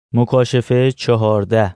مکاشفه 14.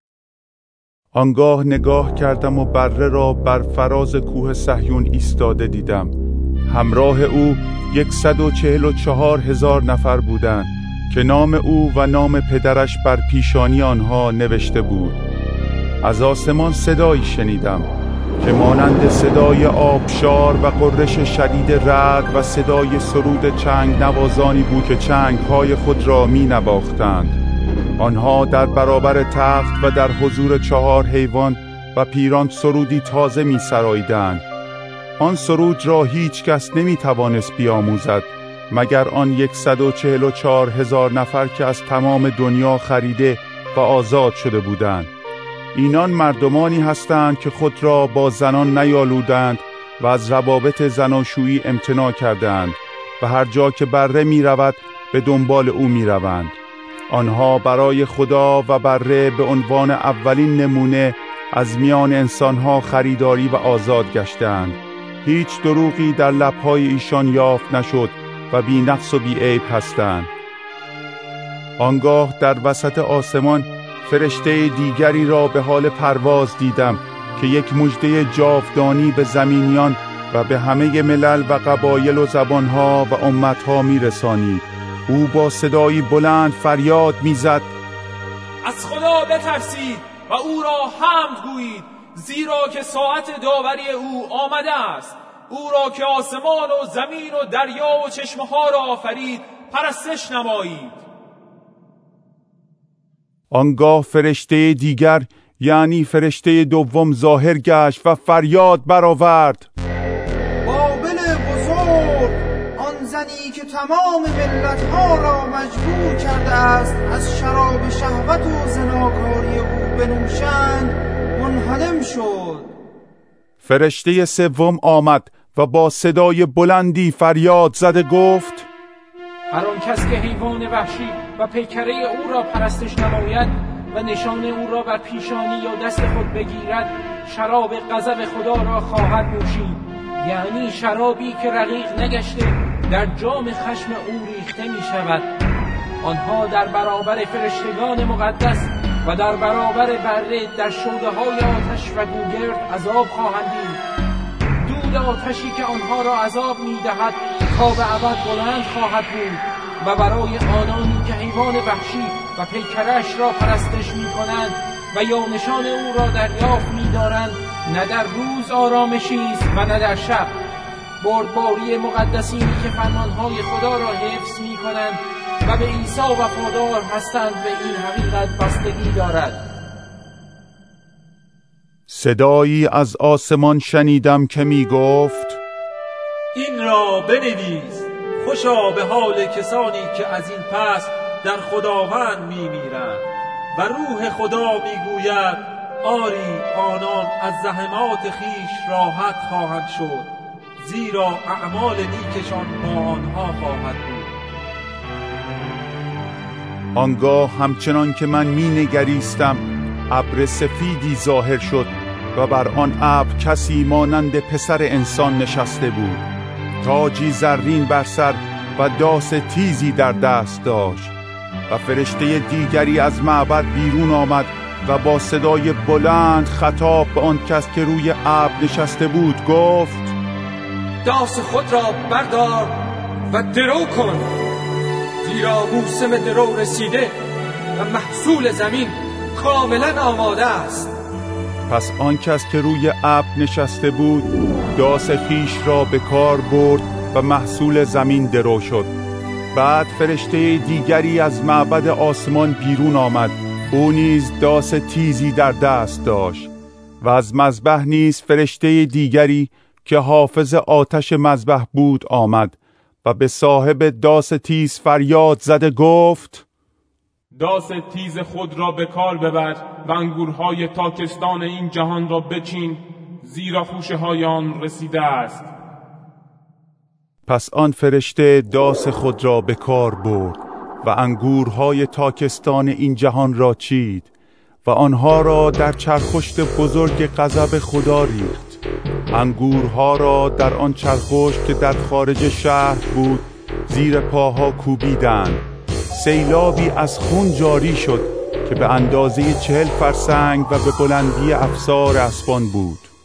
آنگاه نگاه کردم و بره را بر فراز کوه صهیون ایستاده دیدم. همراه او 144,000 نفر بودند که نام او و نام پدرش بر پیشانی آنها نوشته بود. از آسمان صدایی شنیدم که مانند صدای آبشار و غرش شدید رعد و صدای سرود چنگ نوازانی بود که چنگ‌های خود را می نواختند. آنها در برابر تخت و در حضور 4 حیوان و پیران سرودی تازه می سراییدند. آن سرود را هیچ کس نمی توانست بیاموزد مگر آن 144,000 نفر که از تمام دنیا خریده و آزاد شده بودند. اینان مردمانی هستند که خود را با زنان نیالودند و از روابط زناشویی امتناع کردند و هر جا که بره می رود به دنبال او می روند. آنها برای خدا و بره به عنوان اولین نمونه از میان انسانها خریداری و آزاد گشتند. هیچ دروغی در لب‌های ایشان یافت نشد و بی نقص و بی عیب هستند. آنگاه در وسط آسمان فرشته دیگری را به حال پرواز دیدم که یک مژده جاودانی به زمینیان و به همه ملل و قبایل و زبانها و امتها می‌رسانید. او با صدایی بلند فریاد می‌زد: از خدا بترسید و او را حمد گویید، زیرا که ساعت داوری او آمده است. او را که آسمان و زمین و دریا و چشمه‌ها را آفرید پرستش نمایید. آنگاه فرشته دیگر یعنی فرشته دوم ظاهر گشت و فریاد برآورد: بابل بزرگ، آن زنی که تمام ملت‌ها را مجبور کرده است از شراب شهوت و زناکاری او بنوشند، منهدم شد. فرشته سوم آمد و با صدای بلندی فریاد زده گفت: هر آن کس که حیوان وحشی و پیکره او را پرستش نماید و نشان او را بر پیشانی یا دست خود بگیرد، شراب غضب خدا را خواهد نوشید، یعنی شرابی که رقیق نگشته در جام خشم او ریخته می شود. آنها در برابر فرشتگان مقدس و در برابر بره در شعله های آتش و گوگرد عذاب خواهند دید. دود آتشی که آنها را عذاب می دهد تا به ابد بلند خواهد بود و برای آنانی که حیوان وحشی و پیکرش را پرستش می کنند و یا نشان او را دریافت می دارند، نه در روز آرامشی است و نه در شب. بردباری مقدسینی که فرمانهای خدا را حفظ می کنند و به عیسی وفادار هستند به این حقیقت بستگی دارد. صدایی از آسمان شنیدم که می گفت: این را بنویس، خوشا به حال کسانی که از این پس در خداوند میمیرند. و روح خدا میگوید: آری، آنان از زحمات خیش راحت خواهند شد، زیرا اعمال نیکشان با آنها خواهد بود. آنگاه همچنان که من می نگریستم ابر سفیدی ظاهر شد و بر آن ابر کسی مانند پسر انسان نشسته بود، تاجی زرین بر سر و داس تیزی در دست داشت. و فرشته دیگری از معبد بیرون آمد و با صدای بلند خطاب به آن کس که روی ابر نشسته بود گفت: داس خود را بردار و درو کن، زیرا موسم درو رسیده و محصول زمین کاملا آماده است. پس آن کس که روی ابر نشسته بود داس خیش را به کار برد و محصول زمین درو شد. بعد فرشته دیگری از معبد آسمان بیرون آمد، او نیز داس تیزی در دست داشت. و از مذبح نیز فرشته دیگری که حافظ آتش مذبح بود آمد و به صاحب داس تیز فریاد زده گفت: داس تیز خود را به کار ببر و انگورهای تاکستان این جهان را بچین، زیرا خوشه های آن رسیده است. پس آن فرشته داس خود را به کار برد و انگورهای تاکستان این جهان را چید و آنها را در چرخشت بزرگ غضب خدا ریخت. انگورها را در آن چرخشت که در خارج شهر بود زیر پاها کوبیدند. سیلابی از خون جاری شد که به اندازه 40 فرسنگ و به بلندی افسار اسبان بود.